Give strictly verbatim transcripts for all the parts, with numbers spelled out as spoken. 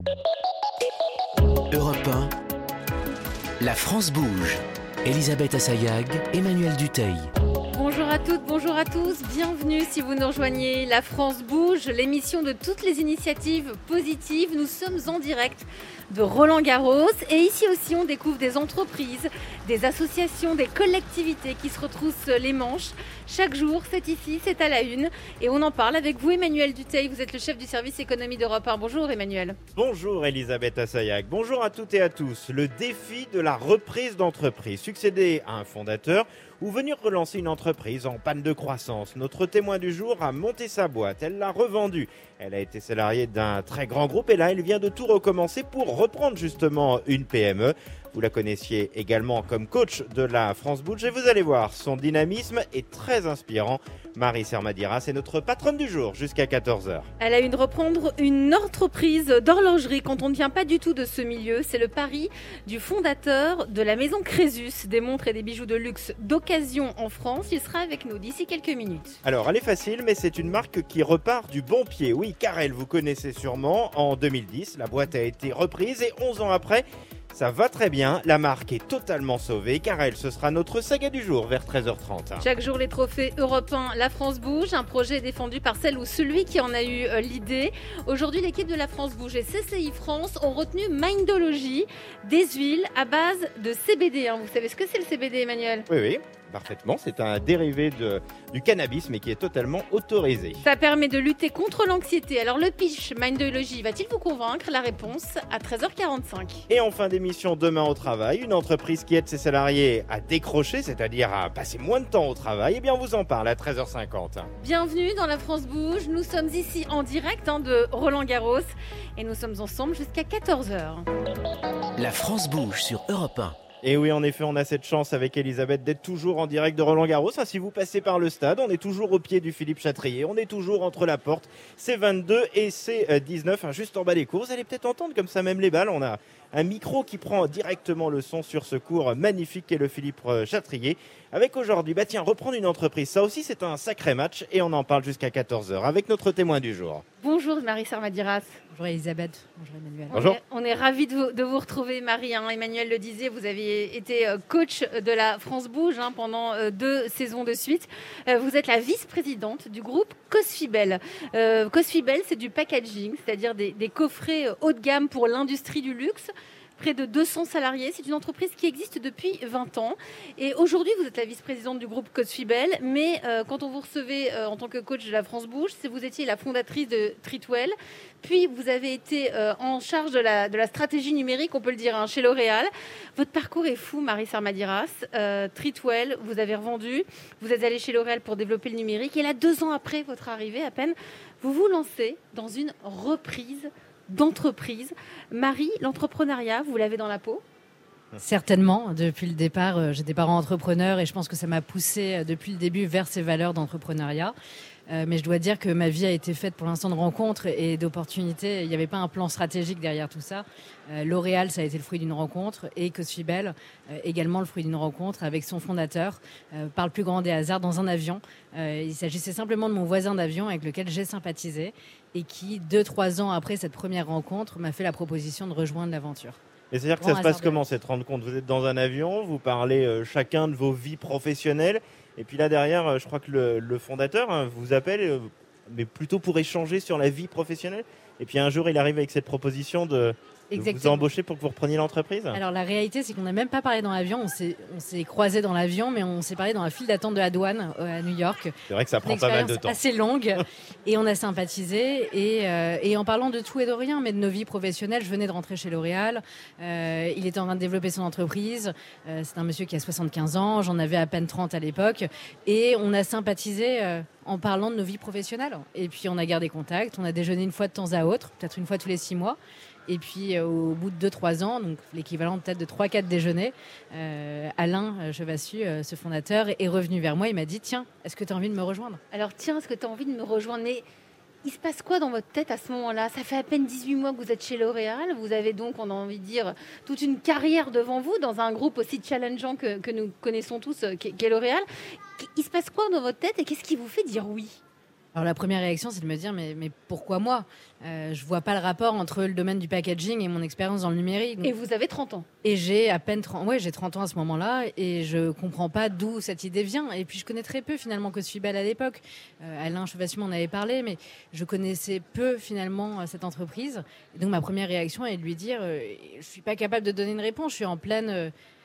Europe un, la France bouge. Elisabeth Assayag, Emmanuel Dutheil. Bonjour à toutes, bonjour à tous, bienvenue si vous nous rejoignez. La France bouge, l'émission de toutes les initiatives positives. Nous sommes en direct de Roland-Garros et ici aussi on découvre des entreprises, des associations, des collectivités qui se retroussent les manches. Chaque jour, c'est ici, c'est à la une et on en parle avec vous Emmanuel Dutheil, vous êtes le chef du service économie d'Europe un. Bonjour Emmanuel. Bonjour Elisabeth Assayag, bonjour à toutes et à tous. Le défi de la reprise d'entreprise, succéder à un fondateur ou venir relancer une entreprise en panne de croissance. Notre témoin du jour a monté sa boîte, elle l'a revendue. Elle a été salariée d'un très grand groupe et là, elle vient de tout recommencer pour reprendre justement une P M E. Vous la connaissiez également comme coach de la France Bouge et vous allez voir, son dynamisme est très inspirant. Marie Sermadiras est notre patronne du jour jusqu'à quatorze heures. Elle a eu de reprendre une entreprise d'horlogerie quand on ne vient pas du tout de ce milieu. C'est le pari du fondateur de la maison Crésus, des montres et des bijoux de luxe d'occasion en France. Il sera avec nous d'ici quelques minutes. Alors, elle est facile, mais c'est une marque qui repart du bon pied. Oui, Carrel, vous connaissez sûrement. En deux mille dix, la boîte a été reprise et onze ans après, ça va très bien, la marque est totalement sauvée. Carrel, ce sera notre saga du jour vers treize heures trente. Chaque jour, les trophées Europe un, La France bouge, un projet défendu par celle ou celui qui en a eu euh, l'idée. Aujourd'hui, l'équipe de La France bouge et C C I France ont retenu Mindology, des huiles à base de C B D. Hein. Vous savez ce que c'est le C B D, Emmanuel ? Oui, oui. Parfaitement, c'est un dérivé de, du cannabis mais qui est totalement autorisé. Ça permet de lutter contre l'anxiété. Alors le pitch Mindology va-t-il vous convaincre ? La réponse à treize heures quarante-cinq. Et en fin d'émission, demain au travail, une entreprise qui aide ses salariés à décrocher, c'est-à-dire à passer moins de temps au travail, eh bien on vous en parle à treize heures cinquante. Bienvenue dans La France bouge, nous sommes ici en direct hein, de Roland-Garros et nous sommes ensemble jusqu'à quatorze heures. La France bouge sur Europe un. Et oui, en effet, on a cette chance avec Elisabeth d'être toujours en direct de Roland-Garros. Enfin, si vous passez par le stade, on est toujours au pied du Philippe Chatrier. On est toujours entre la porte C vingt-deux et C dix-neuf, hein, juste en bas des cours. Vous allez peut-être entendre comme ça même les balles. On a un micro qui prend directement le son sur ce cours magnifique qu'est le Philippe Chatrier. Avec aujourd'hui, bah tiens, reprendre une entreprise, ça aussi c'est un sacré match et on en parle jusqu'à quatorze heures avec notre témoin du jour. Bonjour Marie Sermadiras. Bonjour Elisabeth, bonjour Emmanuel. Bonjour. On est, on est ravis de vous, de vous retrouver Marie. Hein. Emmanuel le disait, vous avez été coach de la France Bouge hein, pendant deux saisons de suite. Vous êtes la vice-présidente du groupe Cosfibel. Euh, Cosfibel, c'est du packaging, c'est-à-dire des, des coffrets haut de gamme pour l'industrie du luxe. Près de deux cents salariés. C'est une entreprise qui existe depuis vingt ans. Et aujourd'hui, vous êtes la vice-présidente du groupe Cosfibel. Mais euh, quand on vous recevait euh, en tant que coach de la France Bouge, c'est vous étiez la fondatrice de Treatwell. Puis, vous avez été euh, en charge de la, de la stratégie numérique, on peut le dire, hein, chez L'Oréal. Votre parcours est fou, Marie Sermadiras. Euh, Treatwell, vous avez revendu. Vous êtes allée chez L'Oréal pour développer le numérique. Et là, deux ans après votre arrivée, à peine, vous vous lancez dans une reprise d'entreprise. Marie, l'entrepreneuriat, vous l'avez dans la peau ? Certainement. Depuis le départ, euh, j'ai des parents entrepreneurs et je pense que ça m'a poussée euh, depuis le début vers ces valeurs d'entrepreneuriat. Euh, mais je dois dire que ma vie a été faite pour l'instant de rencontres et d'opportunités. Il n'y avait pas un plan stratégique derrière tout ça. Euh, L'Oréal, ça a été le fruit d'une rencontre et Cosfibel, euh, également le fruit d'une rencontre avec son fondateur, euh, par le plus grand des hasards, dans un avion. Euh, il s'agissait simplement de mon voisin d'avion avec lequel j'ai sympathisé et qui, deux, trois ans après cette première rencontre, m'a fait la proposition de rejoindre l'aventure. Et c'est-à-dire que Grand ça se passe hasard comment de... cette rencontre ? Vous êtes dans un avion, vous parlez euh, chacun de vos vies professionnelles. Et puis là derrière, euh, je crois que le, le fondateur hein, vous appelle, euh, mais plutôt pour échanger sur la vie professionnelle. Et puis un jour, il arrive avec cette proposition de, de vous embaucher pour que vous repreniez l'entreprise. Alors la réalité, c'est qu'on n'a même pas parlé dans l'avion. On s'est, on s'est croisés dans l'avion, mais on s'est parlé dans la file d'attente de la douane euh, à New York. C'est vrai que ça prend pas mal de temps. Assez longue. Et on a sympathisé. Et, euh, et en parlant de tout et de rien, mais de nos vies professionnelles, je venais de rentrer chez L'Oréal. Euh, il était en train de développer son entreprise. Euh, c'est un monsieur qui a soixante-quinze ans. J'en avais à peine trente à l'époque. Et on a sympathisé euh, en parlant de nos vies professionnelles. Et puis on a gardé contact. On a déjeuné une fois de temps à autre, peut-être une fois tous les six mois. Et puis euh, au bout de deux trois ans, donc l'équivalent peut-être de trois quatre déjeuners, euh, Alain euh, Chevassu, euh, ce fondateur, est revenu vers moi. Il m'a dit « Tiens, est-ce que tu as envie de me rejoindre ?» Alors tiens, est-ce que tu as envie de me rejoindre ? Mais il se passe quoi dans votre tête à ce moment-là ? Ça fait à peine dix-huit mois que vous êtes chez L'Oréal. Vous avez donc, on a envie de dire, toute une carrière devant vous dans un groupe aussi challengeant que, que nous connaissons tous, qu'est, qu'est L'Oréal. Il se passe quoi dans votre tête et qu'est-ce qui vous fait dire oui ? Alors la première réaction, c'est de me dire mais, mais pourquoi moi euh, Je vois pas le rapport entre le domaine du packaging et mon expérience dans le numérique. Et vous avez trente ans. Et j'ai à peine trente, ouais, j'ai trente ans à ce moment-là et je comprends pas d'où cette idée vient. Et puis je connais très peu finalement Cosfibel à l'époque. Euh, Alain Chevassus m'en avait parlé, mais je connaissais peu finalement cette entreprise. Et donc ma première réaction est de lui dire euh, je suis pas capable de donner une réponse. Je suis en pleine euh,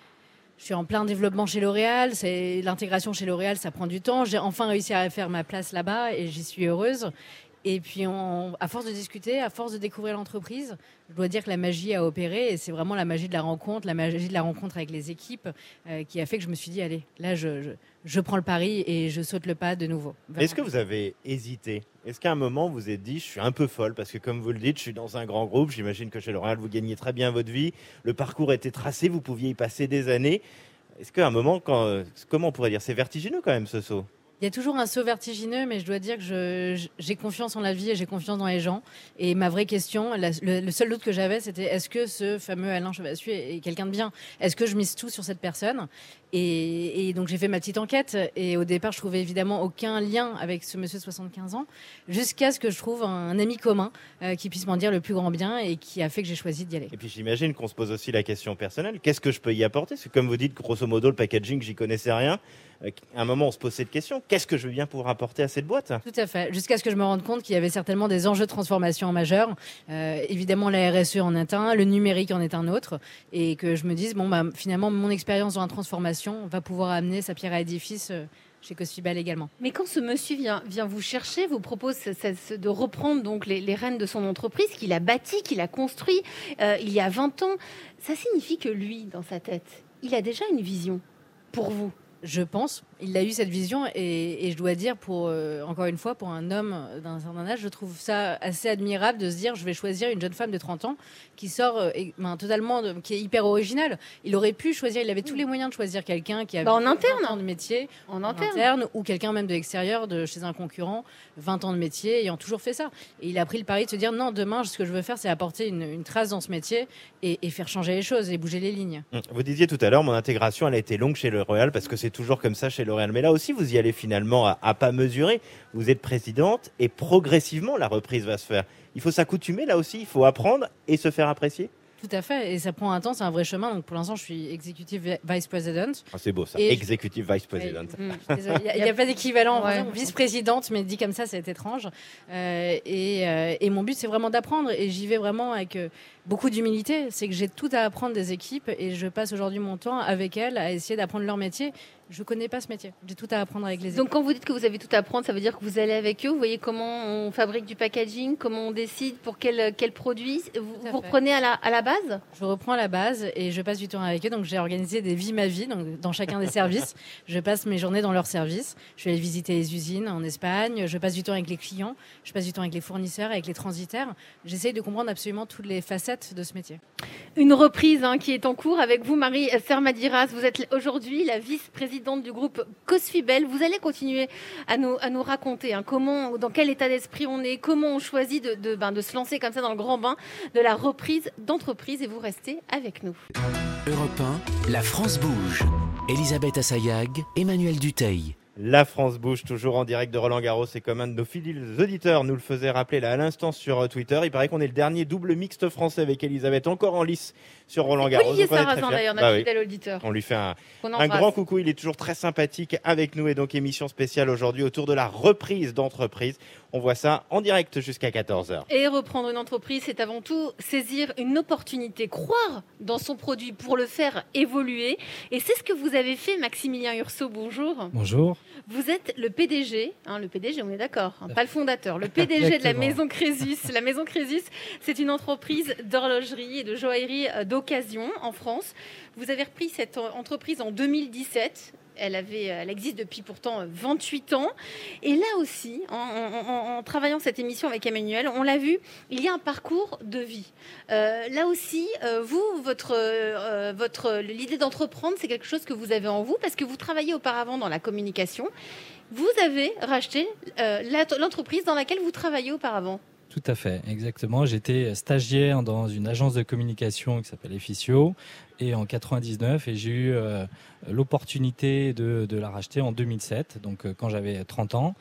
Je suis en plein développement chez L'Oréal. C'est l'intégration chez L'Oréal, ça prend du temps. J'ai enfin réussi à faire ma place là-bas et j'y suis heureuse. Et puis, on, à force de discuter, à force de découvrir l'entreprise, je dois dire que la magie a opéré. Et c'est vraiment la magie de la rencontre, la magie de la rencontre avec les équipes euh, qui a fait que je me suis dit, allez, là, je, je, je prends le pari et je saute le pas de nouveau. Vraiment. Est-ce que vous avez hésité ? Est-ce qu'à un moment, vous vous êtes dit, je suis un peu folle, parce que comme vous le dites, je suis dans un grand groupe, j'imagine que chez L'Oréal, vous gagnez très bien votre vie, le parcours était tracé, vous pouviez y passer des années. Est-ce qu'à un moment, quand, comment on pourrait dire, c'est vertigineux quand même ce saut ? Il y a toujours un saut vertigineux, mais je dois dire que je, j'ai confiance en la vie et j'ai confiance dans les gens. Et ma vraie question, la, le, le seul doute que j'avais, c'était est-ce que ce fameux Alain Chevassus est, est quelqu'un de bien ? Est-ce que je mise tout sur cette personne ? et, et donc j'ai fait ma petite enquête. Et au départ, je trouvais évidemment aucun lien avec ce monsieur de soixante-quinze ans, jusqu'à ce que je trouve un, un ami commun euh, qui puisse m'en dire le plus grand bien et qui a fait que j'ai choisi d'y aller. Et puis j'imagine qu'on se pose aussi la question personnelle. Qu'est-ce que je peux y apporter ? Parce que comme vous dites, grosso modo, le packaging, j'y connaissais rien. À un moment, on se pose cette question. Qu'est-ce que je veux bien pouvoir apporter à cette boîte ? Tout à fait. Jusqu'à ce que je me rende compte qu'il y avait certainement des enjeux de transformation majeurs. Euh, évidemment, la R S E en est un, le numérique en est un autre. Et que je me dise, bon, bah, finalement, mon expérience dans la transformation va pouvoir amener sa pierre à édifice euh, chez Cosfibel également. Mais quand ce monsieur vient, vient vous chercher, vous propose ce- ce- ce- de reprendre donc les, les rênes de son entreprise qu'il a bâtie, qu'il a construit euh, il y a vingt ans, ça signifie que lui, dans sa tête, il a déjà une vision pour vous. Je pense. Il a eu cette vision et, et je dois dire, pour, euh, encore une fois, pour un homme d'un certain âge, je trouve ça assez admirable de se dire je vais choisir une jeune femme de trente ans qui sort euh, et, ben, totalement, de, qui est hyper originale. Il aurait pu choisir, il avait tous les moyens de choisir quelqu'un qui avait Bah, en interne. vingt ans de métier, En en interne. interne, ou quelqu'un même de l'extérieur, de chez un concurrent, vingt ans de métier, ayant toujours fait ça. Et il a pris le pari de se dire non, demain, ce que je veux faire, c'est apporter une, une trace dans ce métier et, et faire changer les choses et bouger les lignes. Vous disiez tout à l'heure, mon intégration, elle a été longue chez L'Oréal, parce que c'est toujours comme ça chez L'Oréal. Mais là aussi, vous y allez finalement à, à pas mesurer. Vous êtes présidente et progressivement, la reprise va se faire. Il faut s'accoutumer là aussi, il faut apprendre et se faire apprécier. Tout à fait, et ça prend un temps, c'est un vrai chemin. Donc pour l'instant, je suis executive vice president. Ah, c'est beau ça, Et- Executive Vice President. Mm. Désolée, Il n'y a, a pas d'équivalent. Ouais. Vice-présidente, mais dit comme ça, c'est étrange. Euh, et, euh, et mon but, c'est vraiment d'apprendre. Et j'y vais vraiment avec euh, beaucoup d'humilité. C'est que j'ai tout à apprendre des équipes et je passe aujourd'hui mon temps avec elles à essayer d'apprendre leur métier. Je ne connais pas ce métier. J'ai tout à apprendre avec les équipes. Donc quand vous dites que vous avez tout à apprendre, ça veut dire que vous allez avec eux, vous voyez comment on fabrique du packaging, comment on décide pour quel, quel produit, vous, Tout à vous fait. reprenez à la, à la base. Je reprends la base et je passe du temps avec eux. Donc j'ai organisé des vies ma vie donc dans chacun des services. Je passe mes journées dans leurs services. Je vais aller visiter les usines en Espagne. Je passe du temps avec les clients. Je passe du temps avec les fournisseurs, avec les transitaires. J'essaye de comprendre absolument toutes les facettes de ce métier. Une reprise hein, qui est en cours avec vous, Marie Sermadiras. Vous êtes aujourd'hui la vice-présidente du groupe Cosfibel. Vous allez continuer à nous, à nous raconter hein, comment, dans quel état d'esprit on est, comment on choisit de, de, ben, de se lancer comme ça dans le grand bain de la reprise d'entreprise. Et vous restez avec nous. Europe un, la France bouge. Elisabeth Assayag, Emmanuel Duteil. La France bouge, toujours en direct de Roland Garros, et comme un de nos fidèles auditeurs nous le faisait rappeler là à l'instant sur Twitter, il paraît qu'on est le dernier double mixte français avec Elisabeth encore en lice sur Roland Garros. Olivier Donc on est très Sarrazin fiers. d'ailleurs, notre Bah oui. fidèle auditeur. On lui fait un, qu'on un embrasse. grand coucou, il est toujours très sympathique avec nous, et donc émission spéciale aujourd'hui autour de la reprise d'entreprise. On voit ça en direct jusqu'à quatorze heures. Et reprendre une entreprise, c'est avant tout saisir une opportunité, croire dans son produit pour le faire évoluer. Et c'est ce que vous avez fait, Maximilien Urso. Bonjour. Bonjour. Vous êtes le P D G, hein, le P D G, on est d'accord, hein, pas le fondateur, le P D G de la Exactement. Maison Crésus. La Maison Crésus, c'est une entreprise d'horlogerie et de joaillerie euh, d'occasion en France. Vous avez repris cette euh, entreprise en deux mille dix-sept. Elle, avait, elle existe depuis pourtant vingt-huit ans. Et là aussi, en, en- en- en travaillant cette émission avec Emmanuel, on l'a vu, il y a un parcours de vie. Euh, là aussi, euh, vous, votre, euh, votre, l'idée d'entreprendre, c'est quelque chose que vous avez en vous parce que vous travaillez auparavant dans la communication. Vous avez racheté euh, la- l'entreprise dans laquelle vous travailliez auparavant. Tout à fait, exactement. J'étais stagiaire dans une agence de communication qui s'appelle Efficio et en quatre-vingt-dix-neuf et j'ai eu euh, l'opportunité de, de la racheter en deux mille sept, donc euh, quand j'avais trente ans.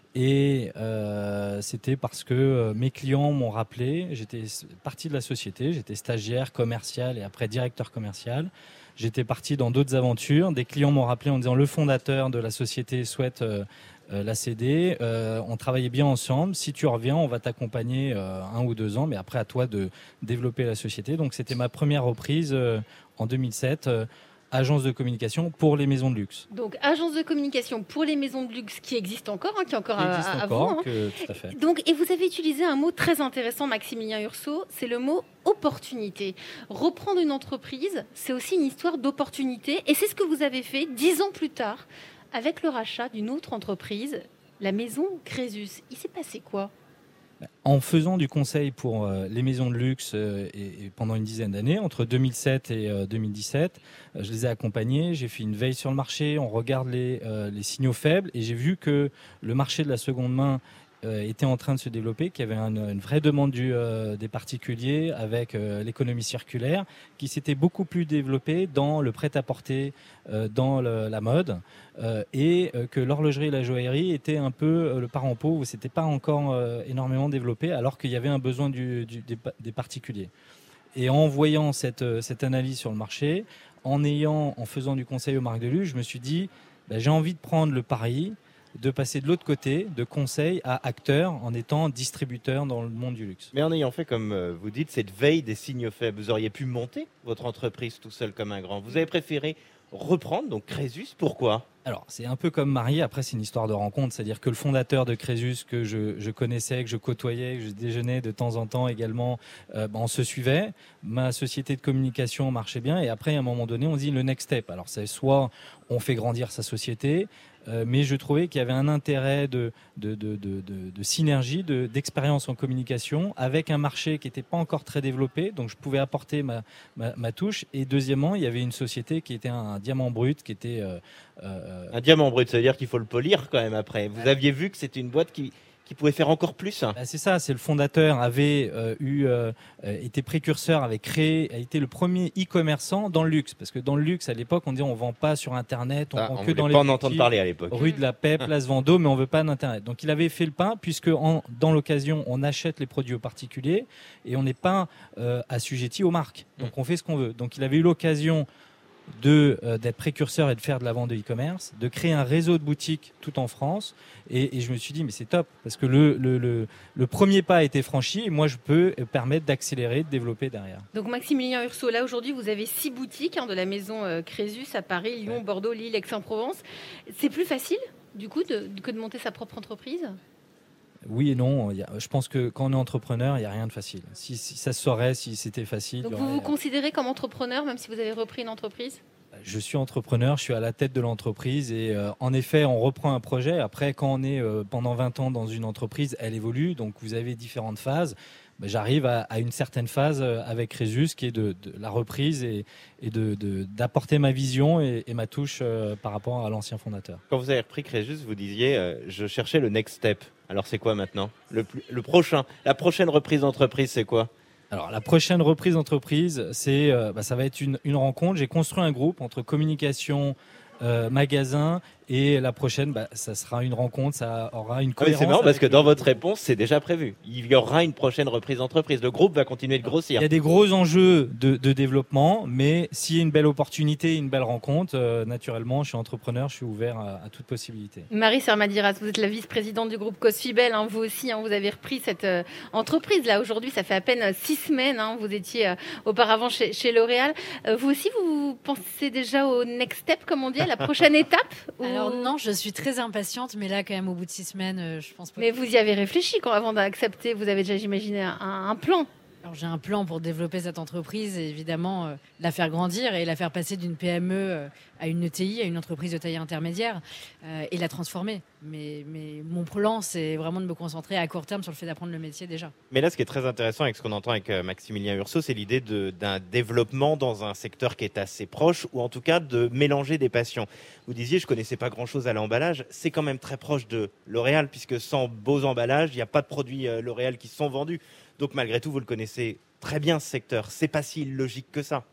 Et euh, c'était parce que euh, mes clients m'ont rappelé, j'étais parti de la société, j'étais stagiaire, commercial et après directeur commercial. J'étais parti dans d'autres aventures. Des clients m'ont rappelé en disant le fondateur de la société souhaite euh, euh, la céder. Euh, on travaillait bien ensemble. Si tu reviens, on va t'accompagner euh, un ou deux ans, mais après à toi de développer la société. Donc c'était ma première reprise euh, en deux mille sept. Euh, agence de communication pour les maisons de luxe. Donc, agence de communication pour les maisons de luxe qui existe encore, hein, qui est encore Qui à, existe à encore, vous. Hein. que, tout à fait. Donc, et vous avez utilisé un mot très intéressant, Maximilien Urso, c'est le mot opportunité. Reprendre une entreprise, c'est aussi une histoire d'opportunité. Et c'est ce que vous avez fait dix ans plus tard avec le rachat d'une autre entreprise, la maison Crésus. Il s'est passé quoi ? En faisant du conseil pour euh, les maisons de luxe euh, et, et pendant une dizaine d'années, entre deux mille sept et euh, deux mille dix-sept, euh, je les ai accompagnés, j'ai fait une veille sur le marché, on regarde les, euh, les signaux faibles et j'ai vu que le marché de la seconde main euh, était en train de se développer, qu'il y avait un, une vraie demande du, euh, des particuliers avec euh, l'économie circulaire qui s'était beaucoup plus développée dans le prêt-à-porter, euh, dans le, la mode euh, et euh, que l'horlogerie et la joaillerie étaient un peu euh, le parent pauvre où c'était pas encore euh, énormément développé alors qu'il y avait un besoin du, du, des, des particuliers. Et en voyant cette, cette analyse sur le marché, en ayant, en faisant du conseil aux marques de luxe, je me suis dit bah, j'ai envie de prendre le pari de passer de l'autre côté, de conseil à acteur, en étant distributeur dans le monde du luxe. Mais en ayant fait, comme vous dites, cette veille des signaux faibles, vous auriez pu monter votre entreprise tout seul comme un grand. Vous avez préféré reprendre, donc Crésus, pourquoi ? Alors, c'est un peu comme Marie, après c'est une histoire de rencontre, c'est-à-dire que le fondateur de Crésus, que je, je connaissais, que je côtoyais, que je déjeunais de temps en temps également, euh, ben, on se suivait, ma société de communication marchait bien, et après, à un moment donné, on dit le next step. Alors, c'est soit on fait grandir sa société, euh, mais je trouvais qu'il y avait un intérêt de, de, de, de, de, de synergie, de, d'expérience en communication, avec un marché qui n'était pas encore très développé, donc je pouvais apporter ma, ma, ma touche, et deuxièmement, il y avait une société qui était un, un diamant brut, qui était... Euh, euh, un diamant brut, ça veut dire qu'il faut le polir quand même après. Vous aviez vu que c'était une boîte qui, qui pouvait faire encore plus. Bah c'est ça, c'est le fondateur avait euh, eu euh, été précurseur, avait créé, a été le premier e-commerçant dans le luxe, parce que dans le luxe à l'époque on disait on vend pas sur internet, on ah, vend on que dans les pas en entendre parler à l'époque. Rue de la Paix, place Vendôme, mais on veut pas d'internet. Donc il avait fait le pain puisque en, dans l'occasion on achète les produits aux particuliers et on n'est pas euh, assujetti aux marques. Donc on fait ce qu'on veut. Donc il avait eu l'occasion de euh, d'être précurseur et de faire de la vente de e-commerce, de créer un réseau de boutiques tout en France. Et, et je me suis dit, mais c'est top, parce que le, le, le, le premier pas a été franchi, et moi, je peux permettre d'accélérer, de développer derrière. Donc, Maximilien Urso, là, aujourd'hui, vous avez six boutiques hein, de la maison euh, Crésus à Paris, Lyon, ouais. Bordeaux, Lille, Aix-en-Provence. C'est plus facile, du coup, de, que de monter sa propre entreprise ? Oui et non. Y a, je pense que quand on est entrepreneur, il n'y a rien de facile. Si, si ça se saurait, si c'était facile... Donc, vous aurait... vous considérez comme entrepreneur, même si vous avez repris une entreprise ? Je suis entrepreneur, je suis à la tête de l'entreprise et euh, en effet, on reprend un projet. Après, quand on est euh, pendant vingt ans dans une entreprise, elle évolue, donc vous avez différentes phases. Ben, j'arrive à, à une certaine phase avec Crésus qui est de, de la reprise et, et de, de, d'apporter ma vision et, et ma touche euh, par rapport à l'ancien fondateur. Quand vous avez repris Crésus, vous disiez euh, je cherchais le next step. Alors c'est quoi maintenant ? le, plus, le prochain, la prochaine reprise d'entreprise, c'est quoi ? Alors la prochaine reprise d'entreprise, c'est, euh, bah, ça va être une, une rencontre. J'ai construit un groupe entre communication, euh, magasin et la prochaine, bah, ça sera une rencontre, ça aura une cohérence. Ah oui, c'est marrant parce que dans votre réponse, c'est déjà prévu. Il y aura une prochaine reprise d'entreprise. Le groupe va continuer de grossir. Il y a des gros enjeux de, de développement, mais s'il y a une belle opportunité, une belle rencontre, euh, naturellement, je suis entrepreneur, je suis ouvert à, à toute possibilité. Marie Sermadiras, vous êtes la vice-présidente du groupe Cosfibel. Hein, vous aussi, hein, vous avez repris cette euh, entreprise. Là, aujourd'hui, ça fait à peine six semaines. Hein, vous étiez euh, auparavant chez, chez L'Oréal. Euh, vous aussi, vous pensez déjà au next step, comme on dit, à la prochaine étape ou... Alors non, je suis très impatiente, mais là, quand même, au bout de six semaines, euh, je pense pas. Mais vous y avez réfléchi quand, avant d'accepter. Vous avez déjà, j'imagine, un, un plan. Alors, j'ai un plan pour développer cette entreprise et évidemment euh, la faire grandir et la faire passer d'une P M E euh, à une E T I, à une entreprise de taille intermédiaire euh, et la transformer. Mais, mais mon plan, c'est vraiment de me concentrer à court terme sur le fait d'apprendre le métier déjà. Mais là, ce qui est très intéressant avec ce qu'on entend avec euh, Maximilien Urso, c'est l'idée de, d'un développement dans un secteur qui est assez proche ou en tout cas de mélanger des passions. Vous disiez, je ne connaissais pas grand-chose à l'emballage. C'est quand même très proche de L'Oréal puisque sans beaux emballages, il n'y a pas de produits euh, L'Oréal qui sont vendus. Donc malgré tout, vous le connaissez très bien ce secteur. C'est pas si illogique que ça.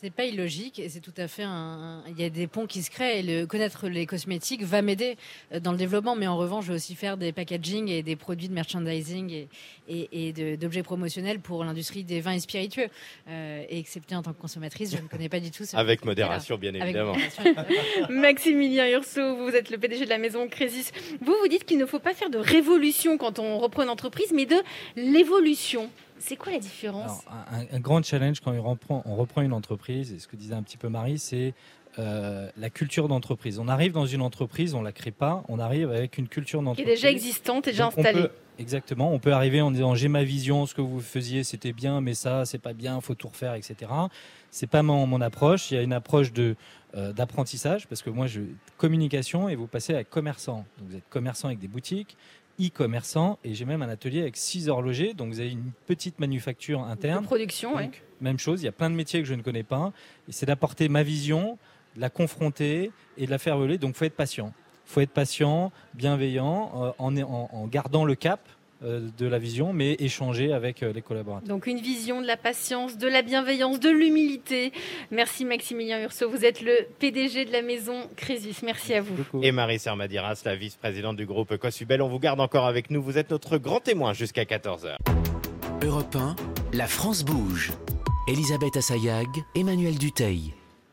C'est pas illogique et c'est tout à fait un. Il y a des ponts qui se créent et le, connaître les cosmétiques va m'aider dans le développement. Mais en revanche, je vais aussi faire des packaging et des produits de merchandising et, et, et de, d'objets promotionnels pour l'industrie des vins et spiritueux. Euh, et excepté en tant que consommatrice, je ne connais pas du tout ce Avec modération, bien évidemment. Avec modération. Maximilien Urso, vous êtes le P D G de la maison Crésis. Vous, vous dites qu'il ne faut pas faire de révolution quand on reprend une entreprise, mais de l'évolution. C'est quoi la différence? Alors, un, un grand challenge quand on reprend, on reprend une entreprise, et ce que disait un petit peu Marie, c'est euh, la culture d'entreprise. On arrive dans une entreprise, on ne la crée pas, on arrive avec une culture d'entreprise. Qui est déjà existante, déjà Donc, installée. On peut, exactement, on peut arriver en disant j'ai ma vision, ce que vous faisiez c'était bien, mais ça c'est pas bien, il faut tout refaire, et cetera. C'est pas mon, mon approche, il y a une approche de, euh, d'apprentissage, parce que moi je communication et vous passez à commerçant. Donc vous êtes commerçant avec des boutiques, e-commerçant, et j'ai même un atelier avec six horlogers, donc vous avez une petite manufacture interne. De production, oui. Même chose, il y a plein de métiers que je ne connais pas, et c'est d'apporter ma vision, de la confronter et de la faire voler, donc il faut être patient. Il faut être patient, bienveillant, euh, en, en, en gardant le cap euh, de la vision, mais échanger avec euh, les collaborateurs. Donc une vision, de la patience, de la bienveillance, de l'humilité. Merci Maximilien Urso, vous êtes le P D G de la maison Crésis. Merci à vous. Beaucoup. Et Marie Sermadiras, la vice-présidente du groupe Cosfibel, on vous garde encore avec nous. Vous êtes notre grand témoin jusqu'à quatorze heures. Europe un, la France bouge. Elisabeth Assayag, Emmanuel Dutheil.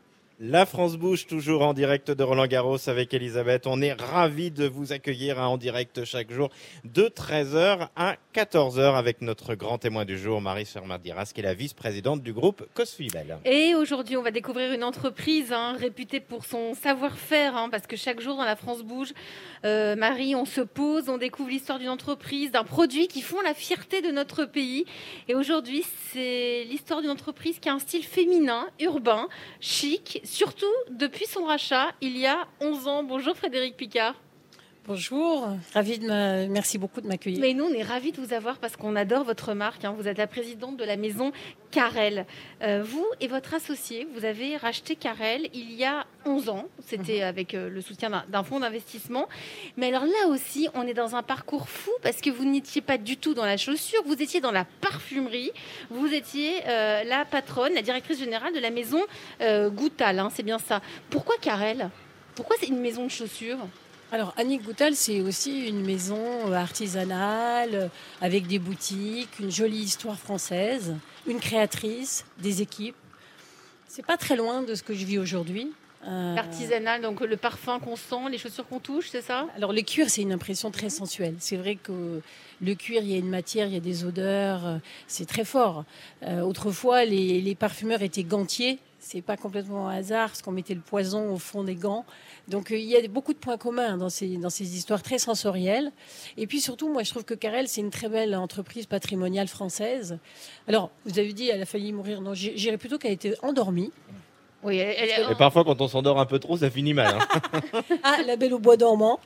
La France bouge toujours en direct de Roland-Garros avec Elisabeth. On est ravis de vous accueillir en direct chaque jour de treize heures à quatorze heures avec notre grand témoin du jour, Marie Sermadiras, qui est la vice-présidente du groupe Cosfibel. Et aujourd'hui, on va découvrir une entreprise hein, réputée pour son savoir-faire, hein, parce que chaque jour dans la France bouge, euh, Marie, on se pose, on découvre l'histoire d'une entreprise, d'un produit qui font la fierté de notre pays. Et aujourd'hui, c'est l'histoire d'une entreprise qui a un style féminin, urbain, chic, surtout depuis son rachat il y a onze ans. Bonjour Frédéric Picard. Bonjour, ravi de me... merci beaucoup de m'accueillir. Mais nous, on est ravis de vous avoir parce qu'on adore votre marque. Hein. Vous êtes la présidente de la maison Carrel. Euh, vous et votre associé, vous avez racheté Carrel il y a onze ans. C'était avec euh, le soutien d'un, d'un fonds d'investissement. Mais alors là aussi, on est dans un parcours fou parce que vous n'étiez pas du tout dans la chaussure. Vous étiez dans la parfumerie. Vous étiez euh, la patronne, la directrice générale de la maison euh, Goutal. Hein, c'est bien ça. Pourquoi Carrel? Pourquoi c'est une maison de chaussures? Alors, Annick Goutal, c'est aussi une maison artisanale, avec des boutiques, une jolie histoire française, une créatrice, des équipes. C'est pas très loin de ce que je vis aujourd'hui. Euh... Artisanal, donc le parfum qu'on sent, les chaussures qu'on touche, c'est ça? Alors, le cuir, c'est une impression très sensuelle. C'est vrai que le cuir, il y a une matière, il y a des odeurs, c'est très fort. Euh, autrefois, les, les parfumeurs étaient gantiers. C'est pas complètement un hasard, parce qu'on mettait le poison au fond des gants. Donc, euh, il y a beaucoup de points communs dans ces, dans ces histoires très sensorielles. Et puis, surtout, moi, je trouve que Carrel, c'est une très belle entreprise patrimoniale française. Alors, vous avez dit, elle a failli mourir. Non, j'irais plutôt qu'elle a été endormie. Oui, elle, elle... Et parfois, quand on s'endort un peu trop, ça finit mal. Hein. Ah, la belle au bois dormant.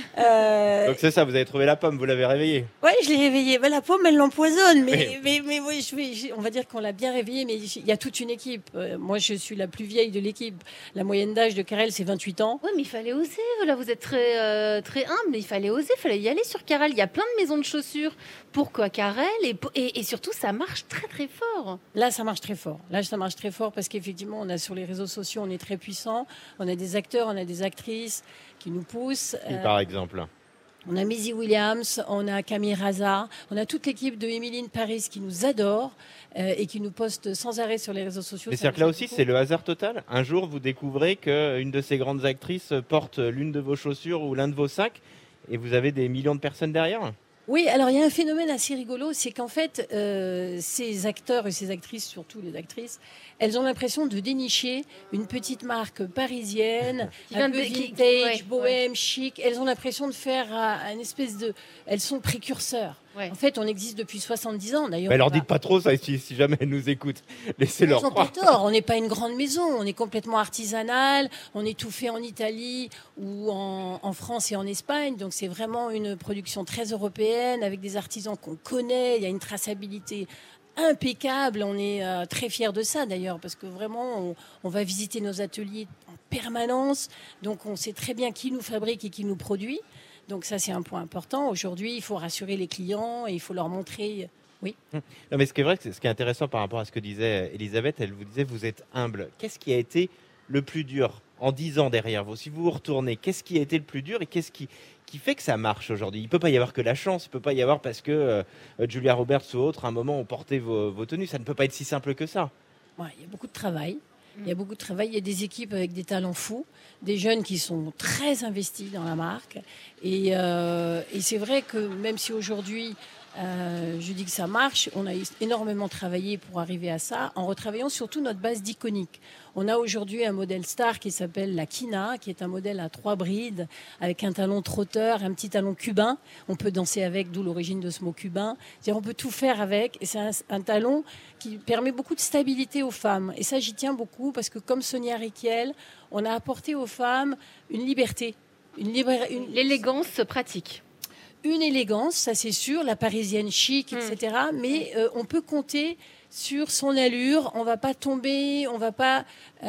Euh... Donc c'est ça, vous avez trouvé la pomme, vous l'avez réveillée. Oui, je l'ai réveillée. Ben, la pomme, elle l'empoisonne. Mais, Oui. mais, mais, mais je vais, je, on va dire qu'on l'a bien réveillée, mais il y a toute une équipe. Euh, moi, je suis la plus vieille de l'équipe. La moyenne d'âge de Carrel, c'est vingt-huit ans. Oui, mais il fallait oser. Là, vous êtes très, euh, très humble, mais il fallait oser, il fallait y aller sur Carrel. Il y a plein de maisons de chaussures. Pourquoi Carrel et, et, et surtout, ça marche très, très fort. Là, ça marche très fort. Là, ça marche très fort parce qu'effectivement, on a sur les réseaux sociaux, on est très puissant. On a des acteurs, on a des actrices qui nous poussent. Qui, Euh, par exemple? On a Maisie Williams, on a Camille Raza, on a toute l'équipe de Émilie Paris qui nous adore euh, et qui nous poste sans arrêt sur les réseaux sociaux. Mais Ça c'est-à-dire que là nous aussi, fait beaucoup. c'est le hasard total. Un jour, vous découvrez qu'une de ces grandes actrices porte l'une de vos chaussures ou l'un de vos sacs et vous avez des millions de personnes derrière. Oui, alors il y a un phénomène assez rigolo, c'est qu'en fait, euh, ces acteurs et ces actrices, surtout les actrices, elles ont l'impression de dénicher une petite marque parisienne, Qui un vient peu de- qui- vintage, ouais, bohème, chic. Elles ont l'impression de faire euh, une espèce de... Elles sont précurseurs. Ouais. En fait, on existe depuis soixante-dix ans, d'ailleurs. Mais leur on va- dites pas trop ça si, si jamais elles nous écoutent. Laissez-leur Ils ont pas croire. tort, on n'est pas une grande maison, on est complètement artisanal, on est tout fait en Italie ou en, en France et en Espagne, donc c'est vraiment une production très européenne avec des artisans qu'on connaît, il y a une traçabilité impeccable, on est euh, très fiers de ça d'ailleurs, parce que vraiment on, on va visiter nos ateliers en permanence, donc on sait très bien qui nous fabrique et qui nous produit, donc ça c'est un point important. Aujourd'hui, il faut rassurer les clients et il faut leur montrer Oui. Non, mais ce qui est vrai, ce qui est intéressant par rapport à ce que disait Elisabeth, elle vous disait vous êtes humble. Qu'est-ce qui a été le plus dur en dix ans derrière vous? Si vous vous retournez, qu'est-ce qui a été le plus dur et qu'est-ce qui, qui fait que ça marche aujourd'hui? Il ne peut pas y avoir que la chance, il ne peut pas y avoir parce que euh, Julia Roberts ou autre, à un moment, ont porté vos, vos tenues. Ça ne peut pas être si simple que ça. Ouais, il y a beaucoup de travail. Il y a beaucoup de travail. Il y a des équipes avec des talents fous, des jeunes qui sont très investis dans la marque. Et, euh, et c'est vrai que même si aujourd'hui, euh, je dis que ça marche, on a énormément travaillé pour arriver à ça, en retravaillant surtout notre base d'iconique. On a aujourd'hui un modèle star qui s'appelle la Kina, qui est un modèle à trois brides, avec un talon trotteur, un petit talon cubain. On peut danser avec, d'où l'origine de ce mot cubain. C'est-à-dire, on peut tout faire avec. Et c'est un, un talon qui permet beaucoup de stabilité aux femmes. Et ça, j'y tiens beaucoup, parce que comme Sonia Rykiel, on a apporté aux femmes une liberté. Une libér- une... L'élégance pratique. Une élégance, ça c'est sûr, la parisienne chic, et cetera. Mm. Mais euh, on peut compter sur son allure. On va pas tomber, on va pas,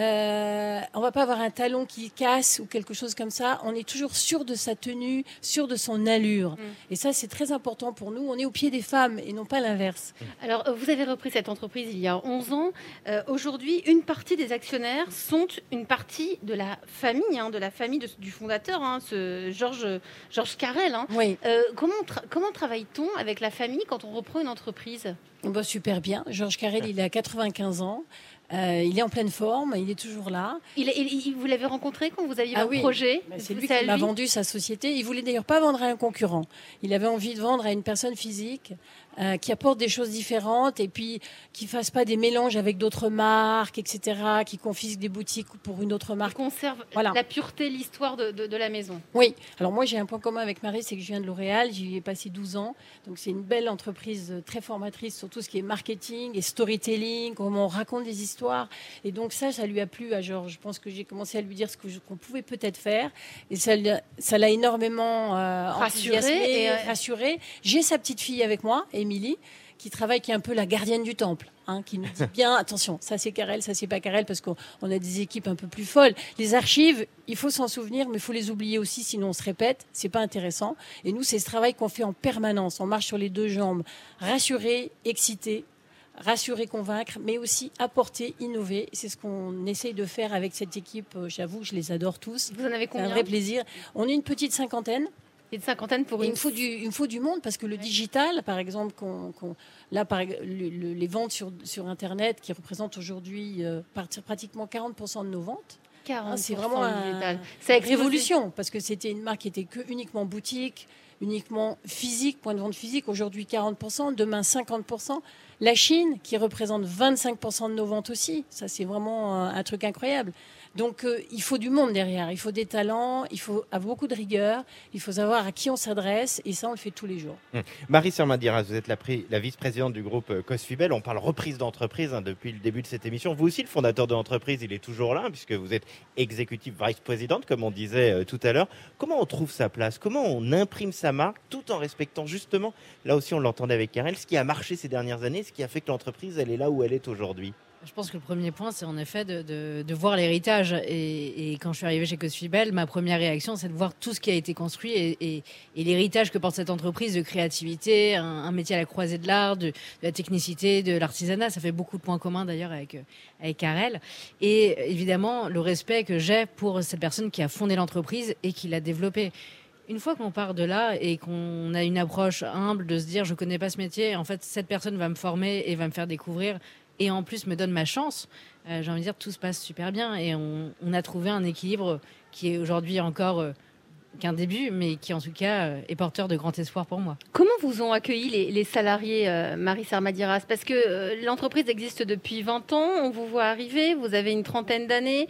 euh, on va pas avoir un talon qui casse ou quelque chose comme ça. On est toujours sûr de sa tenue, sûr de son allure. Mm. Et ça, c'est très important pour nous. On est au pied des femmes et non pas l'inverse. Alors, vous avez repris cette entreprise il y a onze ans. Euh, aujourd'hui, une partie des actionnaires sont une partie de la famille, hein, de la famille de, du fondateur, hein, ce Georges Georges Carrel. Hein. Oui. Euh, comment tra- comment travaille-t-on avec la famille quand on reprend une entreprise? Bah, super bien. Georges Carrel, il a quatre-vingt-quinze ans. Euh, il est en pleine forme, il est toujours là. Il, il, il, vous l'avez rencontré quand vous aviez ah un oui. projet? Bah, c'est lui qui m'a vendu sa société. Il voulait d'ailleurs pas vendre à un concurrent. Il avait envie de vendre à une personne physique euh, qui apporte des choses différentes et puis qui fasse pas des mélanges avec d'autres marques, et cetera, qui confisque des boutiques pour une autre marque. Qui conserve voilà. la pureté, l'histoire de, de, de la maison. Oui. Alors moi, j'ai un point commun avec Marie, c'est que je viens de L'Oréal. J'y ai passé douze ans. Donc c'est une belle entreprise très formatrice sur tout ce qui est marketing et storytelling, comment on raconte des histoires. Et donc ça, ça lui a plu à Georges. Je pense que j'ai commencé à lui dire ce que je, qu'on pouvait peut-être faire. Et ça, ça l'a énormément euh, rassuré. Et, euh... rassuré. J'ai sa petite fille avec moi, Émilie, qui travaille, qui est un peu la gardienne du temple, hein, qui nous dit bien, attention, ça c'est Carrel, ça c'est pas Carrel, parce qu'on on a des équipes un peu plus folles. Les archives, il faut s'en souvenir, mais il faut les oublier aussi, sinon on se répète, c'est pas intéressant. Et nous, c'est ce travail qu'on fait en permanence. On marche sur les deux jambes, rassurer, exciter, rassurer, convaincre, mais aussi apporter, innover. C'est ce qu'on essaye de faire avec cette équipe. J'avoue, je les adore tous. Vous en avez combien? C'est un vrai plaisir. On est une petite cinquantaine. Une cinquantaine pour une... Il me faut du, il me faut du monde parce que le digital, par exemple, qu'on, qu'on, là, par, le, le, les ventes sur, sur Internet qui représentent aujourd'hui euh, pratiquement quarante pour cent de nos ventes. quarante pour cent ah, c'est vraiment un, c'est une révolution parce que c'était une marque qui était que uniquement boutique, uniquement physique, point de vente physique. Aujourd'hui, quarante pour cent, demain cinquante pour cent. La Chine, qui représente vingt-cinq pour cent de nos ventes aussi. Ça, c'est vraiment un, un truc incroyable. Donc, euh, il faut du monde derrière. Il faut des talents, il faut avoir beaucoup de rigueur, il faut savoir à qui on s'adresse. Et ça, on le fait tous les jours. Hum. Marie Sermadiras, vous êtes la, pré- la vice-présidente du groupe Cosfibel. On parle reprise d'entreprise hein, depuis le début de cette émission. Vous aussi, le fondateur de l'entreprise, il est toujours là, puisque vous êtes exécutive vice-présidente, comme on disait euh, tout à l'heure. Comment on trouve sa place? Comment on imprime sa marque tout en respectant justement, là aussi on l'entendait avec Carrel, ce qui a marché ces dernières années, ce qui a fait que l'entreprise, elle est là où elle est aujourd'hui? Je pense que le premier point, c'est en effet de, de, de voir l'héritage. Et, et quand je suis arrivée chez Cosfibel, ma première réaction, c'est de voir tout ce qui a été construit et, et, et l'héritage que porte cette entreprise de créativité, un, un métier à la croisée de l'art, de, de la technicité, de l'artisanat. Ça fait beaucoup de points communs d'ailleurs avec, avec Carrel. Et évidemment, le respect que j'ai pour cette personne qui a fondé l'entreprise et qui l'a développée. Une fois qu'on part de là et qu'on a une approche humble de se dire je connais pas ce métier, en fait cette personne va me former et va me faire découvrir et en plus me donne ma chance, euh, j'ai envie de dire tout se passe super bien et on, on a trouvé un équilibre qui est aujourd'hui encore euh, qu'un début, mais qui en tout cas euh, est porteur de grand espoir pour moi. Comment vous ont accueilli les, les salariés, euh, Marie Sermadiras? Parce que euh, l'entreprise existe depuis vingt ans, on vous voit arriver, vous avez une trentaine d'années,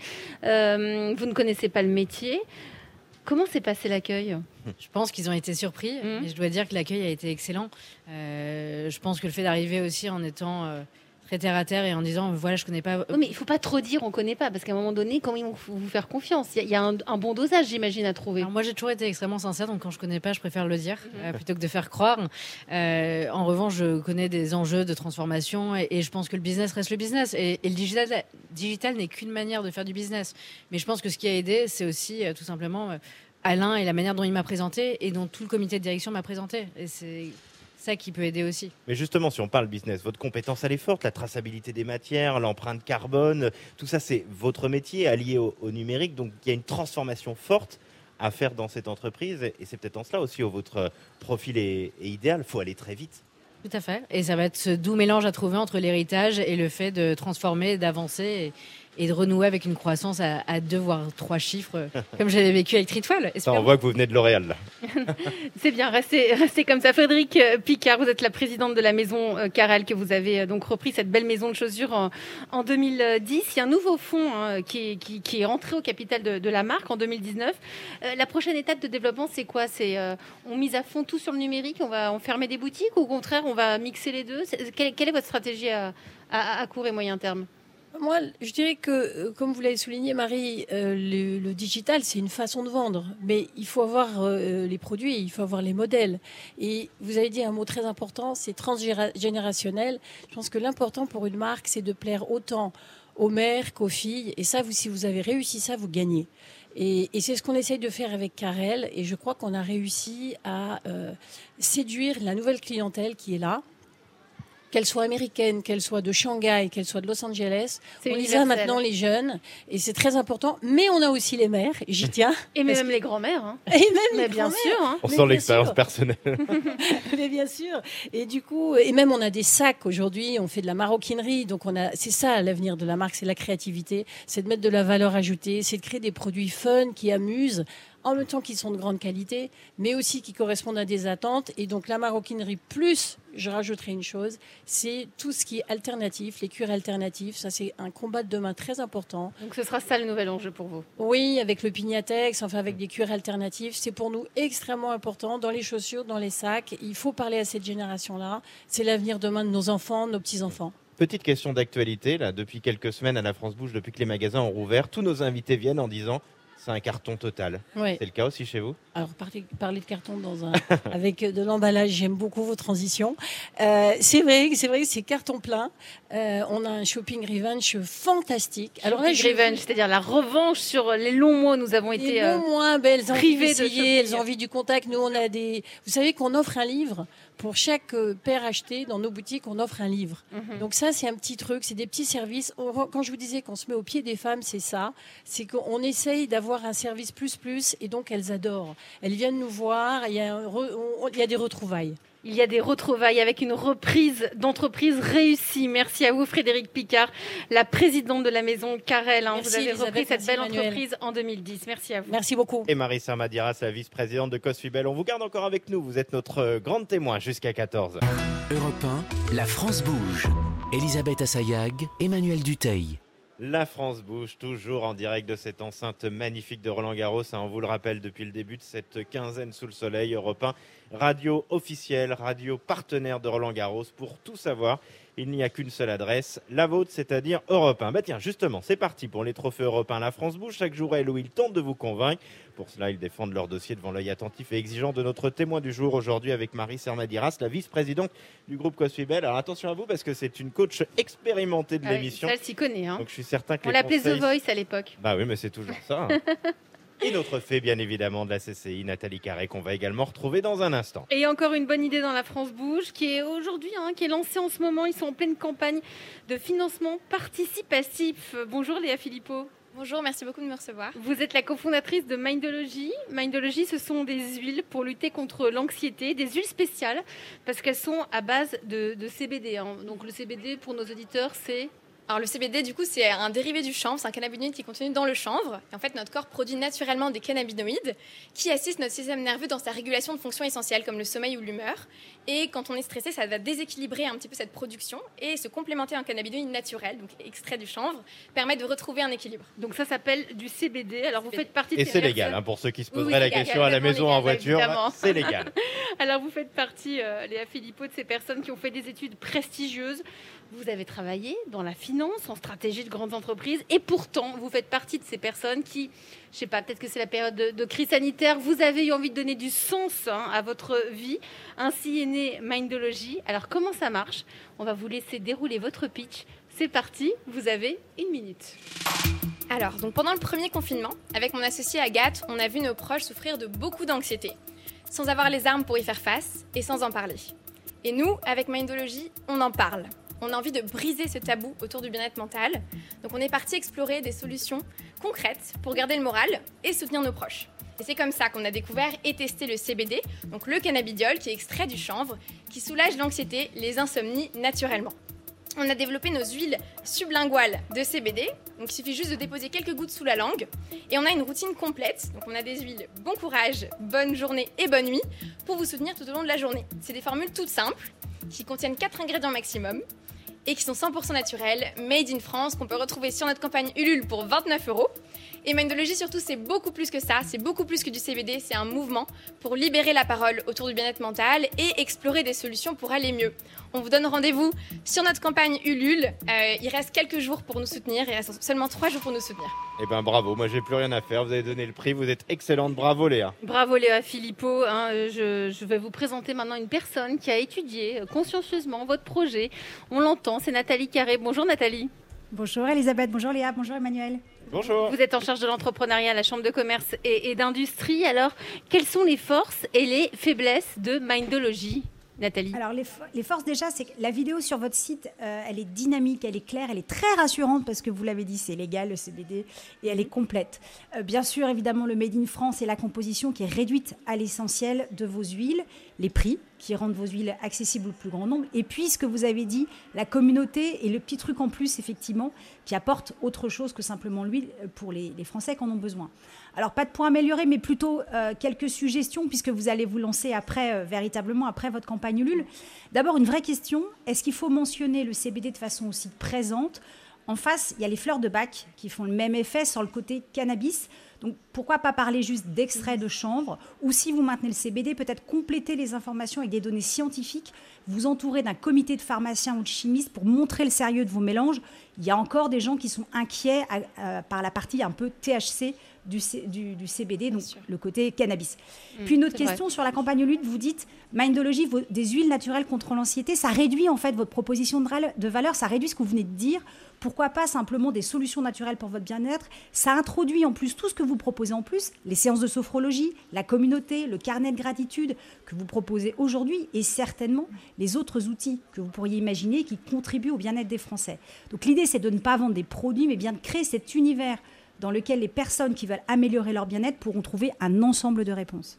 euh, vous ne connaissez pas le métier. Comment s'est passé l'accueil? Je pense qu'ils ont été surpris mmh. et je dois dire que l'accueil a été excellent. Euh, je pense que le fait d'arriver aussi en étant euh, très terre à terre et en disant voilà je connais pas. Oui, mais il faut pas trop dire on connaît pas parce qu'à un moment donné comment ils vont vous faire confiance? Il y a, y a un, un bon dosage j'imagine à trouver. Alors moi j'ai toujours été extrêmement sincère donc quand je connais pas je préfère le dire mmh. euh, plutôt que de faire croire. Euh, en revanche je connais des enjeux de transformation et, et je pense que le business reste le business et, et le digital, digital n'est qu'une manière de faire du business. Mais je pense que ce qui a aidé c'est aussi euh, tout simplement euh, Alain et la manière dont il m'a présenté et dont tout le comité de direction m'a présenté. Et c'est, ça qui peut aider aussi. Mais justement, si on parle business, votre compétence, elle est forte, la traçabilité des matières, l'empreinte carbone, tout ça, c'est votre métier allié au, au numérique. Donc, il y a une transformation forte à faire dans cette entreprise. Et c'est peut-être en cela aussi où votre profil est, est idéal. Il faut aller très vite. Tout à fait. Et ça va être ce doux mélange à trouver entre l'héritage et le fait de transformer, d'avancer et, et de renouer avec une croissance à, à deux voire trois chiffres, comme j'avais vécu avec Tritoile. Ça, on voit que vous venez de L'Oréal, là. C'est bien, restez, restez comme ça. Frédéric Picard, vous êtes la présidente de la maison Carrel, que vous avez donc repris cette belle maison de chaussures en, en deux mille dix. Il y a un nouveau fonds hein, qui, est, qui, qui est entré au capital de, de la marque en deux mille dix-neuf. Euh, la prochaine étape de développement, c'est quoi? C'est euh, on mise à fond tout sur le numérique, on va enfermer des boutiques ou au contraire, on va mixer les deux? Quelle, quelle est votre stratégie à, à, à court et moyen terme? Moi, je dirais que, comme vous l'avez souligné, Marie, euh, le, le digital, c'est une façon de vendre. Mais il faut avoir euh, les produits, il faut avoir les modèles. Et vous avez dit un mot très important, c'est transgénérationnel. Je pense que l'important pour une marque, c'est de plaire autant aux mères qu'aux filles. Et ça, vous, si vous avez réussi ça, vous gagnez. Et, et c'est ce qu'on essaye de faire avec Carrel. Et je crois qu'on a réussi à euh, séduire la nouvelle clientèle qui est là. Qu'elle soit américaine, qu'elle soit de Shanghai, qu'elle soit de Los Angeles. C'est on les a maintenant, les jeunes, et c'est très important. Mais on a aussi les mères, et j'y tiens. Et même que... les grands-mères. Hein. Et même mais les bien sûr. Hein. On sent l'expérience personnelle. Mais bien sûr. Et du coup, et même on a des sacs aujourd'hui, on fait de la maroquinerie. Donc on a, c'est ça l'avenir de la marque, c'est la créativité, c'est de mettre de la valeur ajoutée, c'est de créer des produits fun qui amusent, en même temps qu'ils sont de grande qualité, mais aussi qui correspondent à des attentes. Et donc la maroquinerie plus, je rajouterai une chose, c'est tout ce qui est alternatif, les cuirs alternatifs. Ça, c'est un combat de demain très important. Donc ce sera ça le nouvel enjeu pour vous? Oui, avec le Pignatex, enfin avec des cuirs alternatifs. C'est pour nous extrêmement important dans les chaussures, dans les sacs. Il faut parler à cette génération-là. C'est l'avenir demain de nos enfants, de nos petits-enfants. Petite question d'actualité, là, depuis quelques semaines à la France Bouge, depuis que les magasins ont rouvert, tous nos invités viennent en disant... c'est un carton total. Oui. C'est le cas aussi chez vous? Alors, parler, parler de carton dans un, avec de l'emballage, j'aime beaucoup vos transitions. Euh, c'est vrai, c'est vrai, c'est carton plein. Euh, on a un shopping revenge fantastique. Alors là, shopping revenge, je... c'est-à-dire la revanche sur les longs mois où nous avons été les longs mois, ben, elles ont privées envie d'essayer, elles ont envie du contact. Nous, on a des. Vous savez qu'on offre un livre. Pour chaque paire achetée dans nos boutiques, on offre un livre. Mm-hmm. Donc ça, c'est un petit truc, c'est des petits services. On, quand je vous disais qu'on se met au pied des femmes, c'est ça. C'est qu'on essaye d'avoir un service plus plus, et donc elles adorent. Elles viennent nous voir, il y a, un re, on, il y a des retrouvailles. Il y a des retrouvailles avec une reprise d'entreprise réussie. Merci à vous, Frédéric Picard, la présidente de la maison Carrel. Hein. Vous avez Elisabeth, repris cette belle Emmanuel. entreprise en deux mille dix. Merci à vous. Merci beaucoup. Et Marissa Madiras, la vice-présidente de Cosfibel. On vous garde encore avec nous. Vous êtes notre grande témoin jusqu'à quatorze heures. Europe un, la France bouge. Elisabeth Assayag, Emmanuel Dutheil. La France bouge, toujours en direct de cette enceinte magnifique de Roland-Garros. On vous le rappelle depuis le début de cette quinzaine sous le soleil. Europe un, radio officielle, radio partenaire de Roland-Garros. Pour tout savoir, il n'y a qu'une seule adresse, la vôtre, c'est-à-dire Europe un. Bah tiens, justement, c'est parti pour les trophées Europe un. La France bouge chaque jour elle où ils tentent de vous convaincre. Pour cela, ils défendent leur dossier devant l'œil attentif et exigeant de notre témoin du jour aujourd'hui avec Marie Sermadiras, la vice-présidente du groupe Cosfibel. Alors attention à vous parce que c'est une coach expérimentée de ah l'émission. Oui, elle s'y connaît. Hein. Donc je suis certain que on les l'appelait conseils... The Voice à l'époque. Bah oui, mais c'est toujours ça. Hein. Et notre fée, bien évidemment, de la C C I, Nathalie Carré, qu'on va également retrouver dans un instant. Et encore une bonne idée dans la France Bouge, qui est aujourd'hui, hein, qui est lancée en ce moment. Ils sont en pleine campagne de financement participatif. Bonjour Léa Philippot. Bonjour, merci beaucoup de me recevoir. Vous êtes la cofondatrice de Mindology. Mindology, ce sont des huiles pour lutter contre l'anxiété, des huiles spéciales, parce qu'elles sont à base de, de C B D. Hein. Donc le C B D, pour nos auditeurs, c'est... Alors le C B D, du coup, c'est un dérivé du chanvre, c'est un cannabinoïde qui est contenu dans le chanvre. Et en fait, notre corps produit naturellement des cannabinoïdes qui assistent notre système nerveux dans sa régulation de fonctions essentielles comme le sommeil ou l'humeur. Et quand on est stressé, ça va déséquilibrer un petit peu cette production et se complémenter un cannabinoïde naturel, donc extrait du chanvre, permet de retrouver un équilibre. Donc ça s'appelle du C B D. Alors vous faites partie de Et ces c'est personnes... légal, hein, pour ceux qui se poseraient oui, la légal, question à la maison légal, en voiture, évidemment. c'est légal. Alors vous faites partie, euh, Léa Philippot, de ces personnes qui ont fait des études prestigieuses. Vous avez travaillé dans la finance, en stratégie de grandes entreprises, et pourtant, vous faites partie de ces personnes qui, je ne sais pas, peut-être que c'est la période de, de crise sanitaire, vous avez eu envie de donner du sens hein, à votre vie. Ainsi est née Mindology. Alors, comment ça marche? On va vous laisser dérouler votre pitch. C'est parti, vous avez une minute. Alors, donc pendant le premier confinement, avec mon associée Agathe, on a vu nos proches souffrir de beaucoup d'anxiété, sans avoir les armes pour y faire face et sans en parler. Et nous, avec Mindology, on en parle. On a envie de briser ce tabou autour du bien-être mental. Donc on est parti explorer des solutions concrètes pour garder le moral et soutenir nos proches. Et c'est comme ça qu'on a découvert et testé le C B D, donc le cannabidiol qui est extrait du chanvre, qui soulage l'anxiété, les insomnies naturellement. On a développé nos huiles sublinguales de C B D, donc il suffit juste de déposer quelques gouttes sous la langue. Et on a une routine complète, donc on a des huiles bon courage, bonne journée et bonne nuit pour vous soutenir tout au long de la journée. C'est des formules toutes simples, qui contiennent quatre ingrédients maximum et qui sont cent pour cent naturels, made in France, qu'on peut retrouver sur notre campagne Ulule pour vingt-neuf euros. Et Mindology, surtout, c'est beaucoup plus que ça, c'est beaucoup plus que du C B D, c'est un mouvement pour libérer la parole autour du bien-être mental et explorer des solutions pour aller mieux. On vous donne rendez-vous sur notre campagne Ulule. Euh, il reste quelques jours pour nous soutenir, il reste seulement trois jours pour nous soutenir. Eh ben bravo, moi j'ai plus rien à faire, vous avez donné le prix, vous êtes excellente, bravo Léa. Bravo Léa Philippot, hein, je, je vais vous présenter maintenant une personne qui a étudié consciencieusement votre projet. On l'entend, c'est Nathalie Carré. Bonjour Nathalie. Bonjour Elisabeth, bonjour Léa, bonjour Emmanuel. Bonjour. Vous êtes en charge de l'entrepreneuriat à la Chambre de commerce et, et d'industrie. Alors, quelles sont les forces et les faiblesses de Mindology, Nathalie? Alors, les, fo- les forces déjà, c'est que la vidéo sur votre site, euh, elle est dynamique, elle est claire, elle est très rassurante parce que vous l'avez dit, c'est légal le C B D et elle est complète. Euh, bien sûr, évidemment, le Made in France et la composition qui est réduite à l'essentiel de vos huiles, les prix qui rendent vos huiles accessibles au plus grand nombre. Et puis, ce que vous avez dit, la communauté et le petit truc en plus, effectivement, qui apporte autre chose que simplement l'huile pour les, les Français qui en ont besoin. Alors, pas de point amélioré, mais plutôt euh, quelques suggestions, puisque vous allez vous lancer après, euh, véritablement, après votre campagne Ulule. D'abord, une vraie question, est-ce qu'il faut mentionner le C B D de façon aussi présente? En face, il y a les fleurs de bac qui font le même effet sur le côté cannabis. Donc, pourquoi pas parler juste d'extrait de chanvre? Ou si vous maintenez le C B D, peut-être compléter les informations avec des données scientifiques, vous entourer d'un comité de pharmaciens ou de chimistes pour montrer le sérieux de vos mélanges. Il y a encore des gens qui sont inquiets à, à, par la partie un peu T H C du, C, du, du C B D, donc le côté cannabis. Mmh, Puis une autre question vrai. Sur la campagne Ulule, vous dites Mindology, vos, des huiles naturelles contre l'anxiété, ça réduit en fait votre proposition de, de valeur, ça réduit ce que vous venez de dire. Pourquoi pas simplement des solutions naturelles pour votre bien-être? Ça introduit en plus tout ce que vous proposez en plus, les séances de sophrologie, la communauté, le carnet de gratitude que vous proposez aujourd'hui et certainement les autres outils que vous pourriez imaginer qui contribuent au bien-être des Français. Donc l'idée, c'est de ne pas vendre des produits, mais bien de créer cet univers dans lequel les personnes qui veulent améliorer leur bien-être pourront trouver un ensemble de réponses.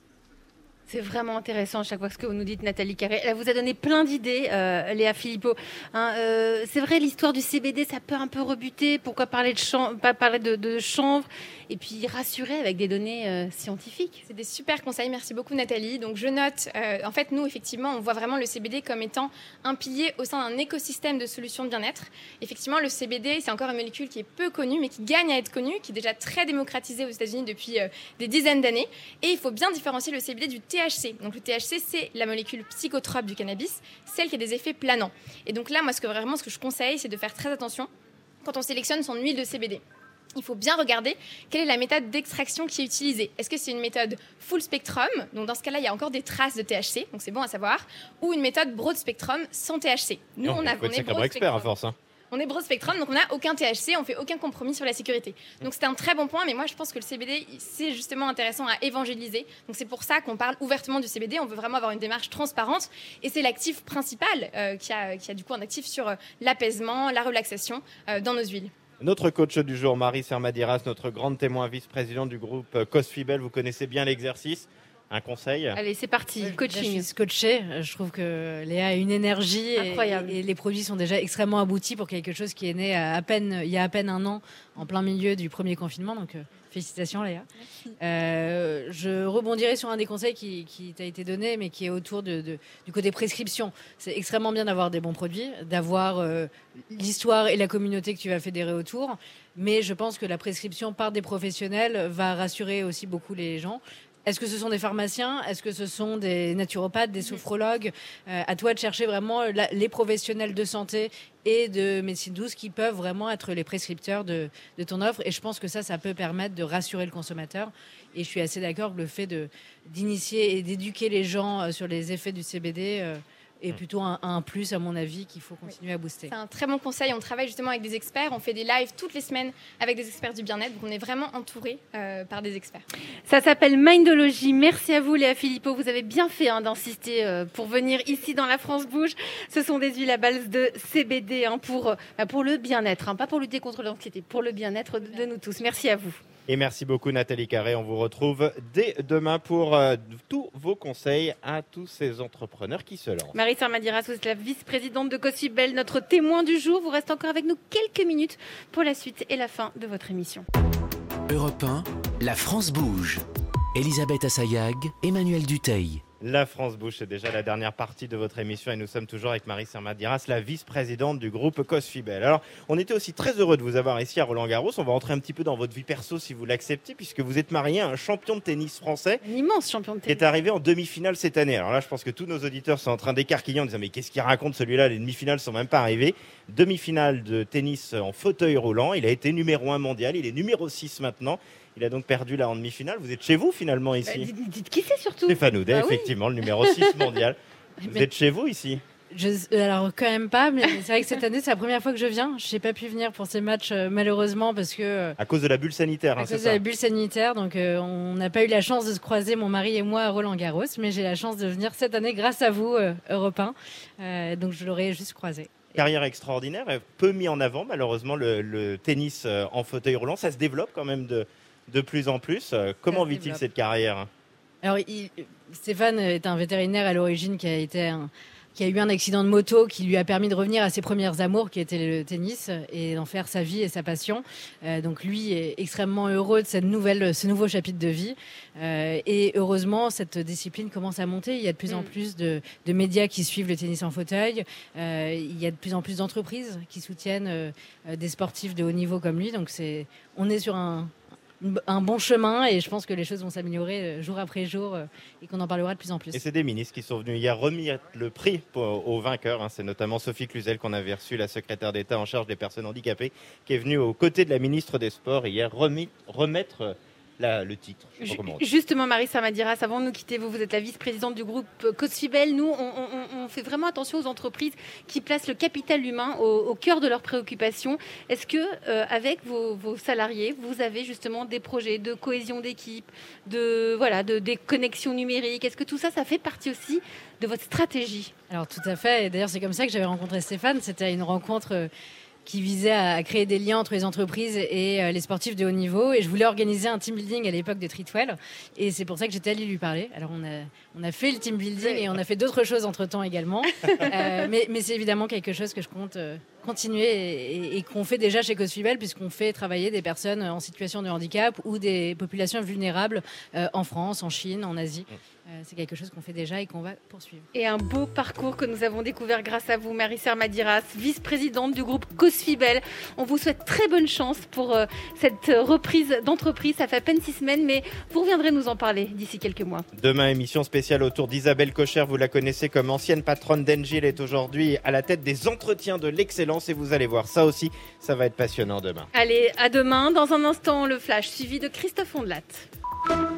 C'est vraiment intéressant à chaque fois ce que vous nous dites, Nathalie Carré. Elle vous a donné plein d'idées, euh, Léa Philippot. Hein, euh, c'est vrai, l'histoire du C B D, ça peut un peu rebuter. Pourquoi parler de, chan- pas parler de, de chanvre et puis rassurer avec des données euh, scientifiques? C'est des super conseils. Merci beaucoup, Nathalie. Donc, je note, euh, en fait, nous, effectivement, on voit vraiment le C B D comme étant un pilier au sein d'un écosystème de solutions de bien-être. Effectivement, le C B D, c'est encore une molécule qui est peu connue, mais qui gagne à être connue, qui est déjà très démocratisée aux États-Unis depuis euh, des dizaines d'années. Et il faut bien différencier le C B D du T H C. Donc le T H C, c'est la molécule psychotrope du cannabis, celle qui a des effets planants. Et donc là, moi, ce que vraiment, ce que je conseille, c'est de faire très attention quand on sélectionne son huile de C B D. Il faut bien regarder quelle est la méthode d'extraction qui est utilisée. Est-ce que c'est une méthode full spectrum, donc dans ce cas-là, il y a encore des traces de T H C, donc c'est bon à savoir, ou une méthode broad spectrum sans T H C. Nous, non, on a faut on être est broad expert à spectrum. force. Hein. On est broad spectrum, donc on n'a aucun T H C, on fait aucun compromis sur la sécurité. Donc c'est un très bon point, mais moi je pense que le C B D, c'est justement intéressant à évangéliser. Donc c'est pour ça qu'on parle ouvertement du C B D, on veut vraiment avoir une démarche transparente, et c'est l'actif principal euh, qui, a, qui a du coup un actif sur euh, l'apaisement, la relaxation euh, dans nos huiles. Notre coach du jour, Marie Sermadiras, notre grande témoin vice-présidente du groupe Cosfibel, vous connaissez bien l'exercice. Un conseil? Allez, c'est parti, coaching. Je suis coachée, je trouve que Léa a une énergie incroyable et, et les produits sont déjà extrêmement aboutis pour quelque chose qui est né à, à peine, il y a à peine un an, en plein milieu du premier confinement. Donc, euh, félicitations Léa. Euh, je rebondirai sur un des conseils qui, qui t'a été donné, mais qui est autour de, de, du côté prescription. C'est extrêmement bien d'avoir des bons produits, d'avoir euh, l'histoire et la communauté que tu vas fédérer autour, mais je pense que la prescription par des professionnels va rassurer aussi beaucoup les gens. Est-ce que ce sont des pharmaciens? Est-ce que ce sont des naturopathes, des sophrologues? euh, À toi de chercher vraiment la, les professionnels de santé et de médecine douce qui peuvent vraiment être les prescripteurs de, de ton offre. Et je pense que ça, ça peut permettre de rassurer le consommateur. Et je suis assez d'accord que le fait de, d'initier et d'éduquer les gens sur les effets du C B D euh, est plutôt un, un plus, à mon avis, qu'il faut continuer à booster. C'est un très bon conseil. On travaille justement avec des experts. On fait des lives toutes les semaines avec des experts du bien-être. Donc on est vraiment entouré euh, par des experts. Ça s'appelle Mindology. Merci à vous, Léa Philippot. Vous avez bien fait hein, d'insister euh, pour venir ici dans La France Bouge. Ce sont des huiles à base de C B D hein, pour, euh, pour le bien-être, hein, pas pour lutter contre l'anxiété, pour le bien-être de, de nous tous. Merci à vous. Et merci beaucoup Nathalie Carré. On vous retrouve dès demain pour euh, tous vos conseils à tous ces entrepreneurs qui se lancent. Marie Sarmadiras, vous êtes la vice-présidente de Cosfibel, notre témoin du jour. Vous restez encore avec nous quelques minutes pour la suite et la fin de votre émission. Europe un, La France bouge. Elisabeth Assayag, Emmanuel Dutheil. La France bouge, c'est déjà la dernière partie de votre émission et nous sommes toujours avec Marie Sarmadiras, la vice-présidente du groupe Cosfibel. Alors, on était aussi très heureux de vous avoir ici à Roland-Garros. On va rentrer un petit peu dans votre vie perso si vous l'acceptez, puisque vous êtes marié à un champion de tennis français. Un immense champion de tennis. Qui est arrivé en demi-finale cette année. Alors là, je pense que tous nos auditeurs sont en train d'écarquiller en disant mais qu'est-ce qu'il raconte celui-là, les demi-finales sont même pas arrivées. Demi-finale de tennis en fauteuil roulant. Il a été numéro un mondial, il est numéro six maintenant. Il a donc perdu là en demi-finale. Vous êtes chez vous finalement ici. Bah, dites, dites qui c'est surtout. Stéphane Houdet, bah, effectivement, oui. Le numéro six mondial. Vous mais... êtes chez vous ici. Je, alors quand même pas, mais c'est vrai que cette année c'est la première fois que je viens. Je n'ai pas pu venir pour ces matchs euh, malheureusement parce que euh, à cause de la bulle sanitaire. À hein, cause c'est de ça la bulle sanitaire, donc euh, on n'a pas eu la chance de se croiser mon mari et moi à Roland-Garros, mais j'ai la chance de venir cette année grâce à vous, euh, Europe un. Euh, donc je l'aurais juste croisé. Carrière extraordinaire, peu mis en avant malheureusement le, le tennis en fauteuil roulant. Ça se développe quand même de, de plus en plus. Comment vit-il cette carrière? Alors, il, Stéphane est un vétérinaire à l'origine qui a été un, qui a eu un accident de moto qui lui a permis de revenir à ses premières amours, qui était le tennis, et d'en faire sa vie et sa passion. Euh, donc lui est extrêmement heureux de cette nouvelle, ce nouveau chapitre de vie. Euh, et heureusement, cette discipline commence à monter. Il y a de plus en plus de, de médias qui suivent le tennis en fauteuil. Euh, il y a de plus en plus d'entreprises qui soutiennent euh, des sportifs de haut niveau comme lui. Donc c'est, on est sur un... un bon chemin et je pense que les choses vont s'améliorer jour après jour et qu'on en parlera de plus en plus. Et c'est des ministres qui sont venus hier remettre le prix aux vainqueurs. C'est notamment Sophie Cluzel qu'on avait reçue, la secrétaire d'État en charge des personnes handicapées, qui est venue aux côtés de la ministre des Sports hier remettre La, le titre. Je sais pas comment on dit. Justement, Marie Sarmadiras, avant de nous quitter, vous, vous êtes la vice-présidente du groupe Cosfibel. Nous, on, on, on fait vraiment attention aux entreprises qui placent le capital humain au, au cœur de leurs préoccupations. Est-ce que, euh, avec vos, vos salariés, vous avez justement des projets de cohésion d'équipe, de voilà, de des connexions numériques? Est-ce que tout ça, ça fait partie aussi de votre stratégie? Alors tout à fait. Et d'ailleurs, c'est comme ça que j'avais rencontré Stéphane. C'était une rencontre Euh... qui visait à créer des liens entre les entreprises et les sportifs de haut niveau. Et je voulais organiser un team building à l'époque de Treatwell. Et c'est pour ça que j'étais allée lui parler. Alors, on a, on a fait le team building et on a fait d'autres choses entre-temps également. euh, mais, mais c'est évidemment quelque chose que je compte euh, continuer et, et, et qu'on fait déjà chez Cosfibel, puisqu'on fait travailler des personnes en situation de handicap ou des populations vulnérables euh, en France, en Chine, en Asie. Euh, c'est quelque chose qu'on fait déjà et qu'on va poursuivre. Et un beau parcours que nous avons découvert grâce à vous, Marie Sarmadiras, vice-présidente du groupe Cosfibel. On vous souhaite très bonne chance pour euh, cette reprise d'entreprise. Ça fait à peine six semaines, mais vous reviendrez nous en parler d'ici quelques mois. Demain, émission spéciale autour d'Isabelle Kocher. Vous la connaissez comme ancienne patronne d'Engie. Elle est aujourd'hui à la tête des entretiens de l'excellence et vous allez voir, ça aussi, ça va être passionnant demain. Allez, à demain. Dans un instant, le flash suivi de Christophe Ondelat.